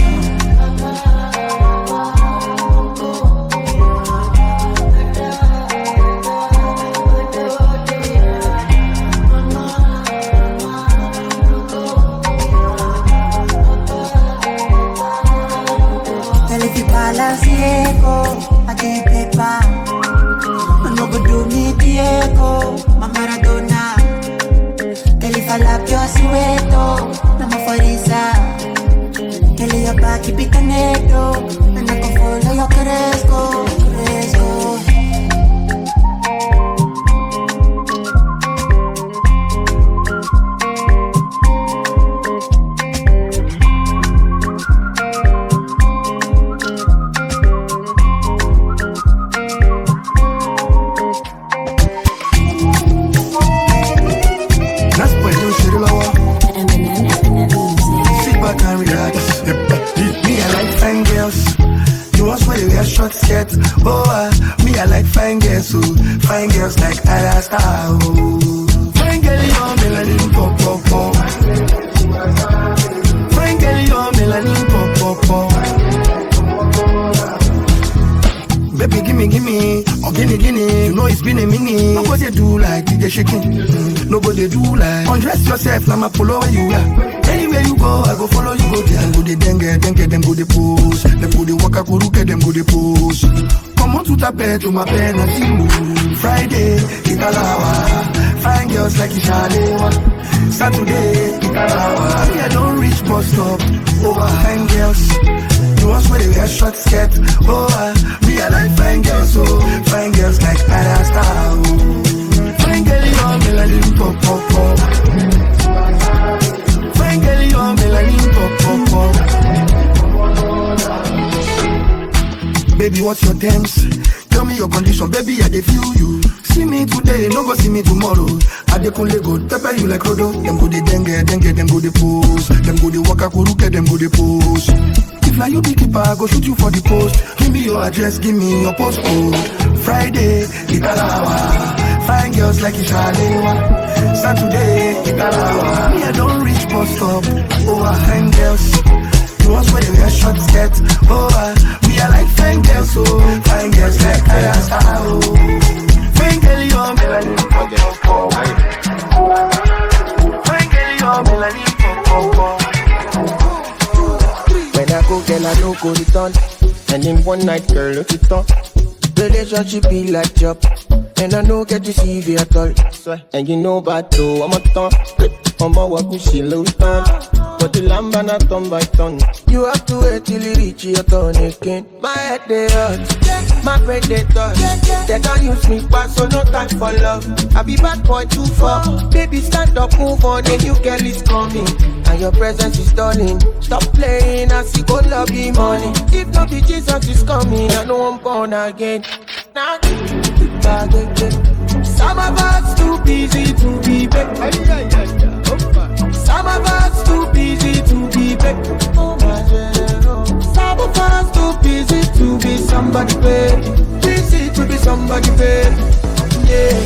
Ciego, I can't paper. No go do me Diego, my Maradona. Girl, if I lap your sueto, I'm a farisa. Girl, your back keep it connected, and I can follow your Cresco, Cresco. Short skirt, oh uh, me I like fine girls, so fine girls like Ada Star, oh. Fine girl, you're melanin pop pop pop. Fine girl, you're melanin pop pop pop. Baby, gimme, gimme, or gimme, gimme. You know it's been a minute. Nobody do like D J shaking. Mm, nobody do like undress yourself, now my polo where you are. Anywhere you go, I go follow you, go there. Go the dengue, dengue, them go the pose. Them go the waka kuruke, them go the pose. Come on to the bed, to my bed, and see you. Friday, Italawa. Fine girls like Ishalewa. Saturday, Italawa. Me, I don't reach bus stop. Oh, fine girls. You want where they wear short skirt. Oh, me, I like fine girls, oh. Fine girls like Ada Star, oh. Fine girl, you're melanin pop, pop, pop. Fine girl, you're melanin pop, pop, pop. Baby, what's your terms? Tell me your condition, baby, I dey feel you. See me today, no go see me tomorrow. I dey kun go, pepper you like Rodo. Them go the dengue, dengue, them go the pose. Them go the waka kuruke, them go the pose. If like you be keeper, I go shoot you for the post. Give me your address, give me your postcode. Friday, Italawa. Fine girls like Ishalewa. Saturday, Italawa. Me, I don't reach bus stop. Oh, I fine girls. You want where they wear short skirt. Oh, I, me, I like fine girls. Oh, fine girls like Ada Star. Oh, fine girl, you're melanin pop pop. Fine girl, you're melanin pop pop. When I go, girl, I no go return. And in one night, girl, look it on. Relationship be like job. And I no get to see you at all. And you know about though, I'm a ton. I'm a walk with she low ton. But the lamb and a ton by ton. You have to wait till you reach your turn again. My head they hurt, my brain they touch. They can't use me back, so no time for love. I be bad boy too far. Baby, stand up, move on, a new girl is coming. And your presence is stalling. Stop playing, I see go love the money. If not be Jesus is coming, I know I'm born again. Now, some of us too busy to be back. Some of us too busy to be back. Some of us too busy to be somebody baby. Busy to be somebody baby. Yeah.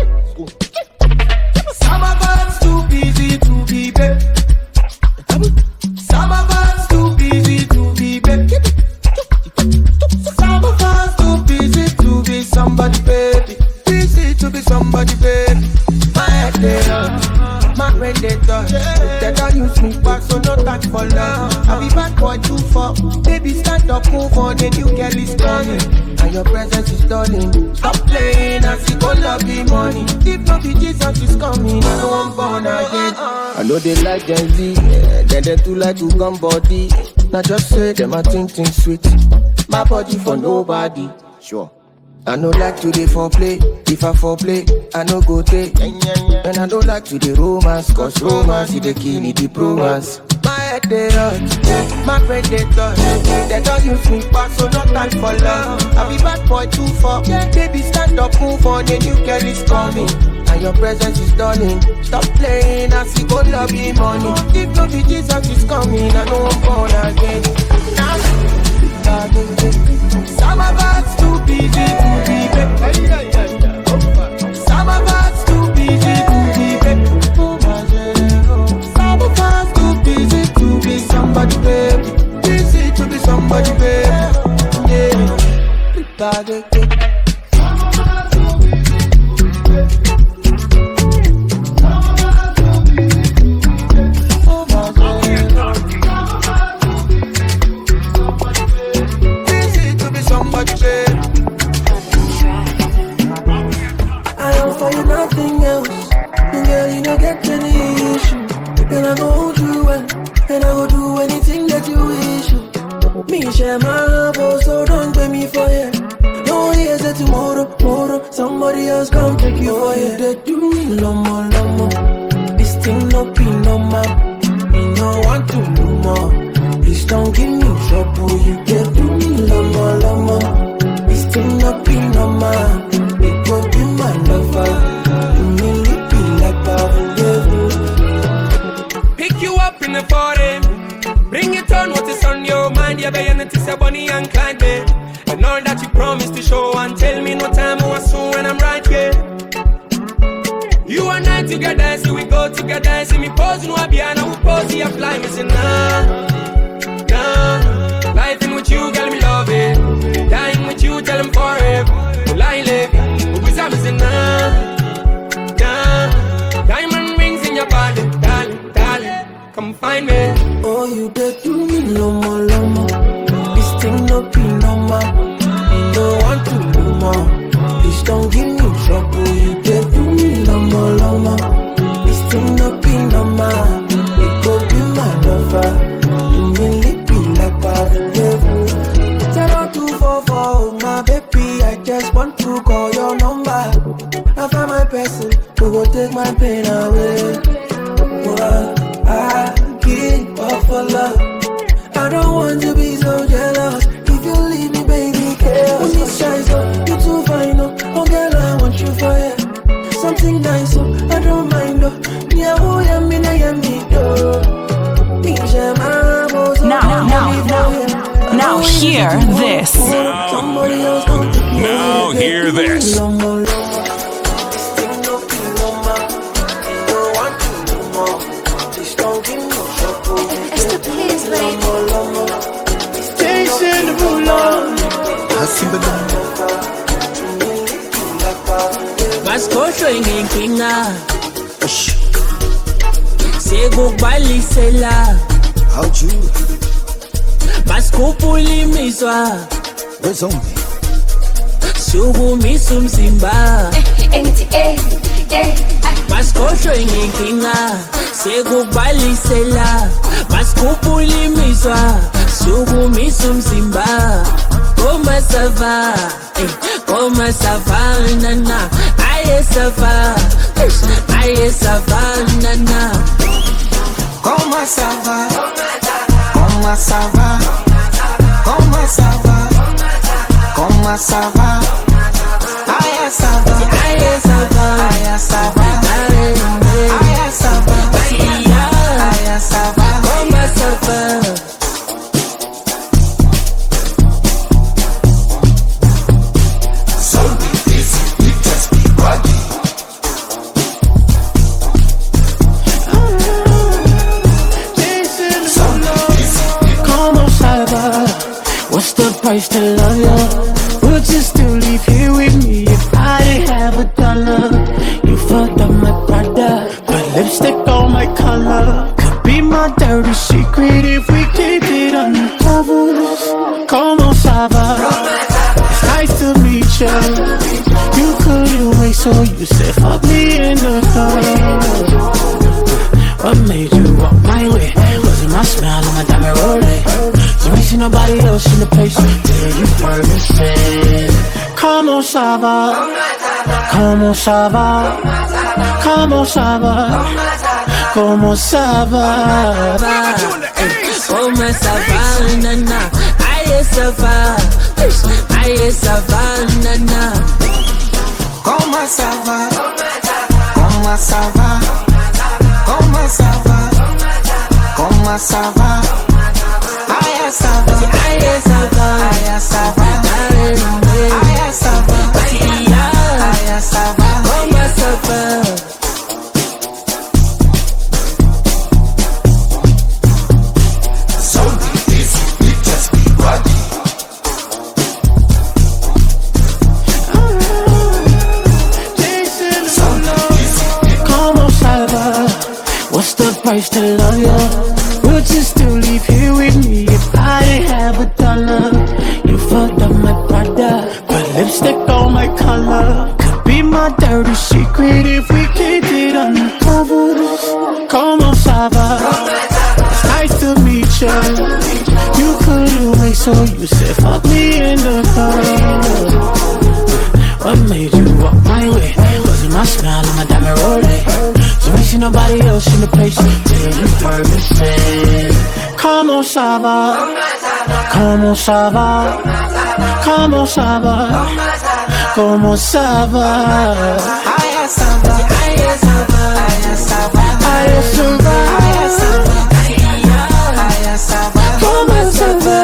Some of us too busy to be back. Some of us too busy to be back. Some of us too busy to be somebody baby. Busy to be somebody baby. My head they hurt, my brain they touch. They don't use me back, so no time for love. I be bad boy too far. Baby, stand up, move on, a new girl is coming. And your presence is stalling. Stop playing, I see go love the money. If not be Jesus is coming, I know I'm born again. I know they like Gen Z, yeah. Then they too like to come body. Now just say them I think think sweet. my body for nobody. Sure. I no like to dey foreplay. If I foreplay, I no go take. And I don't like to dey romance, cause romance is the kill the romance. My head they hurt, my brain they touch. They don't use me back, so no time for love. I be bad boy too far. Yeah, baby, stand up, move on, a new girl is coming. And your presence is stunning. Stop playing, I see go love me money. If no be Jesus is coming, I know I'm born again. Some of us too busy to be back. Some of us too busy to be back. Some of us too busy to be somebody, babe. Busy to be somebody, babe. Yeah. I don't for you nothing else. And girl, you don't get any issue. And I go hold you well. And I go do anything that you wish you. Me share my love, so don't pay me for it. No, here's a tomorrow, tomorrow. Somebody else come take you for it. They do me no more, no more. This thing no be no more. Me no want to no more. Please don't give me trouble. You get do me no more, no more. This thing no be no more. It will be my lover. Pick you up in the forty. Bring it on, what is on your mind? Yeah, baby, and it's a Bonnie and Clyde, babe. And all that you promised to show and tell me no time or soon when I'm right here. You and I together, see we go together. See me pose, no I be and I will pose, see I fly. Me say nah, nah. Life in with you, girl, me love it. Dying with you, tell them forever. Will I live? Who's up, me say nah, nah. Diamond rings in your body, darling, darling. Come find me. Oh, you did do me no more, no more. This thing no be no more. You don't want to no more. Please don't give me trouble. You did do me no more, no more. This thing no be no more. It could be my lover. You really be like Pavlov. Zero two four four, my baby. I just want to call your number. I find my person who will take my pain away. What? I give up for love. I don't want to be so jealous. If you leave me, baby, care. When it shines up, you too fine up. Oh girl, I want you for it. Something nice up, I don't mind up. Yeah, oh yeah, me na yeah me do. Now, now, now, now hear this. Now hear this. Baskosho ingenkinga Sekubali sela How'd you? Baskopuli miswa Wezombi Subu umzimba Baskosho ingenkinga Sekubali sela Baskopuli miswa Subu umzimba Koma sava, eh, koma sava, nana. Aye sava, aye sava, nana. Koma sava, koma sava, koma sava, koma sava. Aye sava, aye sava, aye sava, aye sava, aye sava, koma sava. What's the price to love you? Would you still live here with me if I didn't have a dollar? You fucked up my brother, put lipstick on my color. Could be my dirty secret if we keep it undercover. Como sava, it's nice to meet you. You couldn't wait, so you said fuck me in the club. What made you walk my way? Was it my smile or my diamond rolling? The reason nobody else in the place. Till you heard me say, comment ça va? Comment ça va? Comment ça va? Comment ça va? Comment ça va, nana? Aïe, ça va. Aïe, ça va, nana. Comment ça va? Comment ça va? Comment ça va? Comment ça va? Aïe, ça va. Aïe, ça va. Aïe, ça va. Aïe, ça va. Aïe, ça va. Comment ça va? What's the price to love you? Would you still leave here with me if I didn't have a dollar? You fucked up my brother, put lipstick on my color. Could be my dirty secret if we keep it undercover. Comment ça va? It's nice to meet you. You couldn't wait, so you said fuck me in the club. What made you walk my way? Was it my smile or my diamond rolling? So ain't see nobody else in the place till you heard me say, comment ça va? Comment ça va? Comment ça va? Comment ça va? Aïe, ça va. Aïe, ça va. Aïe, ça va. Aïe, ça va. Aïe, ça va. Aïe, ça va. Comment ça va?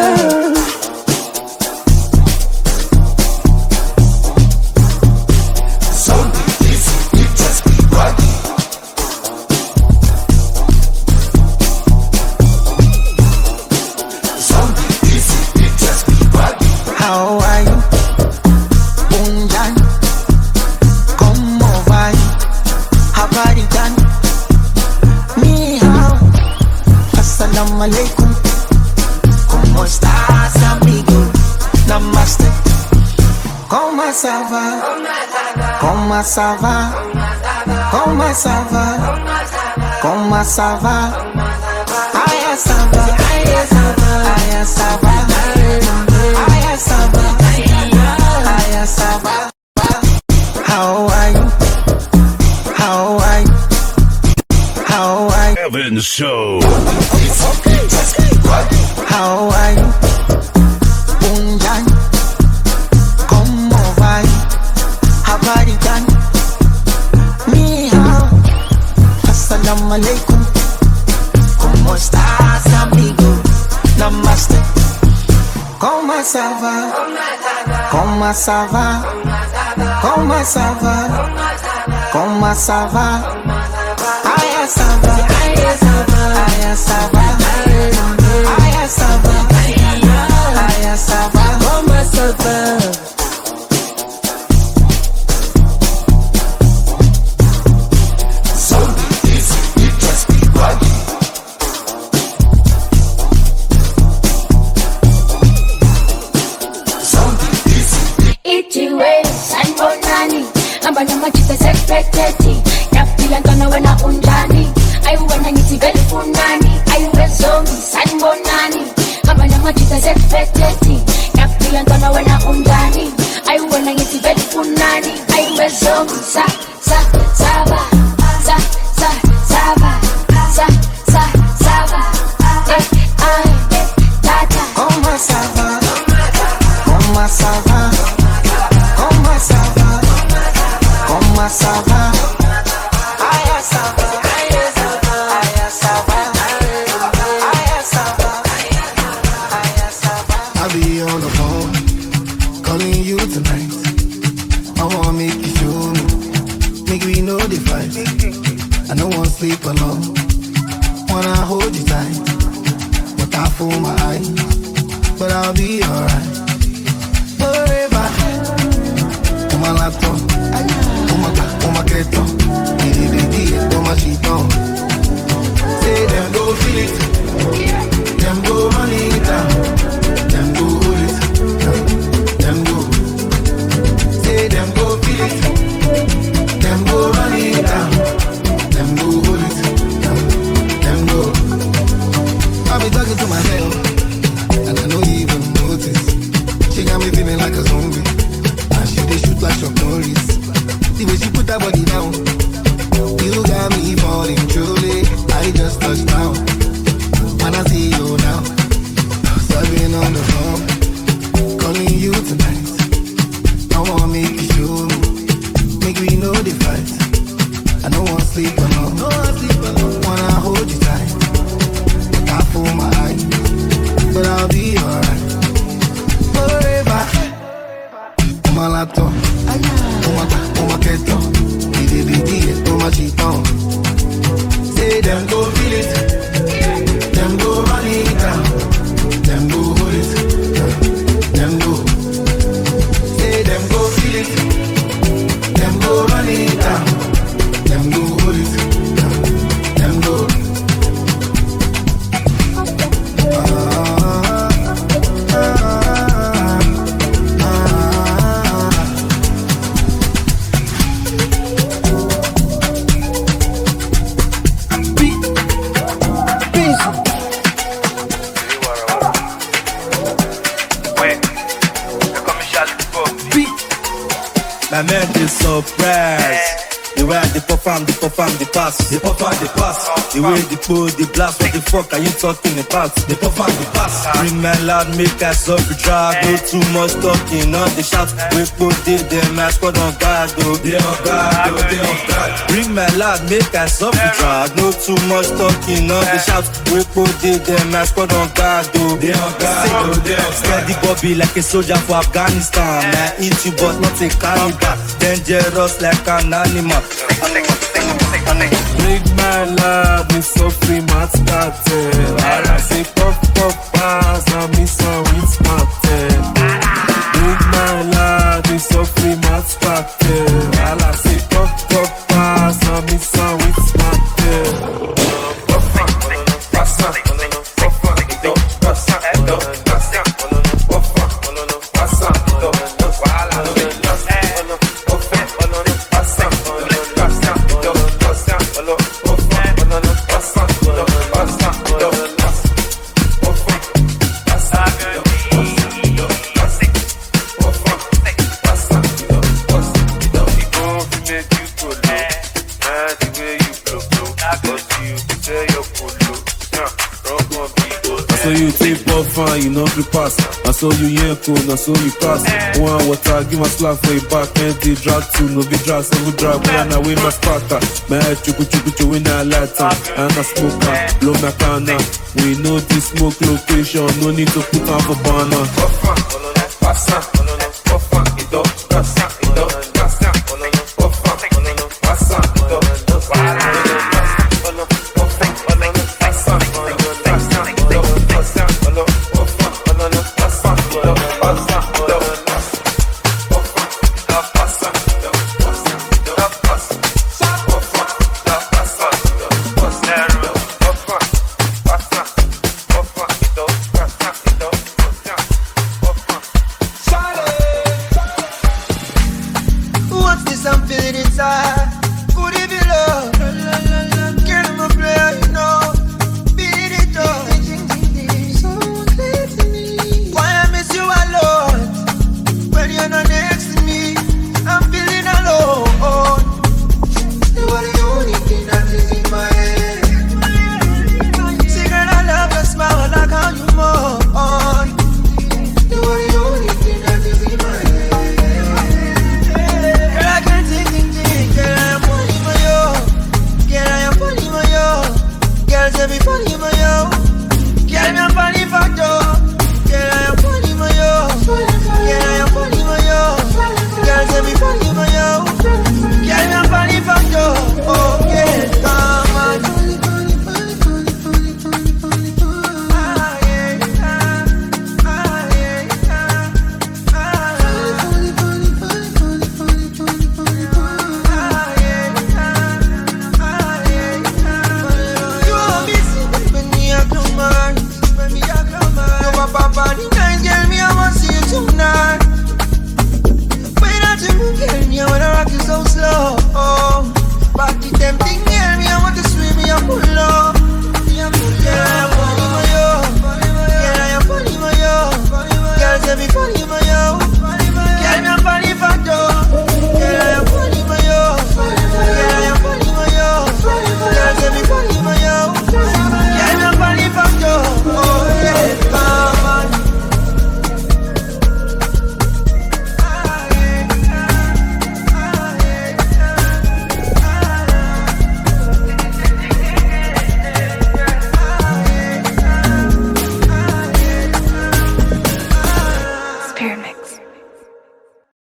How are you? Unjan, ¿cómo va? Habari gani? Ni hao, assalamu alaikum. ¿Cómo estás, amigo? Namaste. ¿Cómo ça va? ¿Cómo ça va? ¿Cómo ça va? ¿Cómo ça va? Aïe, ça va. Aïe, ça va. Aïe, ça va. Aïe, ça va. Aïe, ça va. How are you? How are you? How are you? Evan Show. How are you? Unjan, ¿cómo va? Habari gani? Ni hao, assalamu alaikum. ¿Cómo estás, amigo? Namaste. ¿Cómo ça va? ¿Cómo ça va? ¿Cómo ça va? ¿Cómo ça va? Aïe, ça va. Aïe, ça va. Aïe, ça va. Aïe, ça va. Aïe, ça va. Comment ça va? Amba machita sekreteti yapila ntwana wena unjani ayiwena ngithi vele funani ayiwezongi sanibonani amba machita sekreteti yapila ntwana wena unjani ayiwena ngithi vele funani ayiwezongi sa sa saba sa sa saba sa sa saba eh eh tata. ¿Cómo ça va? ¿Cómo ça va? ¿Cómo ça va? ¿Cómo ça va? Aïe, ça va. Aïe, ça va. Aïe, ça va. Aïe, ça va. Aïe, ça va. I'll be on the phone, calling you tonight. I wanna make you show me, make we know the vibes. I don't wanna sleep alone, wanna hold you tight. But I fool my eyes, but I'll be alright. Forever, on my laptop, on my on my keto, baby baby, on my sheet on. Say them go feel it, them go run it down, them go hold it, them go. Say them go feel it, them go run it down, them go hold it, them go. I be talking to myself, and I know you She got me feeling like a zombie. And she they shoot like some Norris. The way she put her body down, you got me falling truly. I just touched down. When I see you now, serving on the phone, calling you tonight. I wanna make you show me, make me know the fight. I don't wanna sleep alone, no wanna sleep alone. Wanna hold you tight, I fool my eyes, but I'll be alright. Forever, on my laptop, on my on my keto, D D B D, on my cheat on. Say them go feel it, them go run it down, them go hold it, them go. Say them go feel it, them go run it down, them go hold it, them go. Ah, ah, ah, ah. Beat, beat. La mère des surprise. The way they perform, they perform, they pass. They perform, they pass. The way they pull, they blast. What the fuck are you talking about? They perform, they pass. Bring my loud, make us up the drag. No too much talking, on the shout. We put it, them my squad on guard, though. They on guard, though, they on guard. Bring my loud, make us up the drag. No too much talking, on the shout. We put it, them my squad on guard, though. They on guard, though, they on guard. Steady Bobby like a soldier for Afghanistan. I eat you, but not a cannibal. Dangerous like an animal. Big man love me so free mat started. I say pop pop pass and me so with smarted. Big man love me so free mat started. I say pop pop pass and me so with smarted. So you take off fine, you know the pass. I saw you yanko, I saw you pass. One water, give my slack for your back. Empty drag two, no be drag, so we drag. When I win my starter, my head chuku chuku chuku win a lighter. And I smoke her, blow my canna. We know this smoke location, no need to put on for banner. Passa, passa, it up, passa, it up, passa, passa, it up, What's this I'm feeling inside? Could it be love? Can I play, you know? Beat it up. Someone clear to me. Why I miss you a lot? give my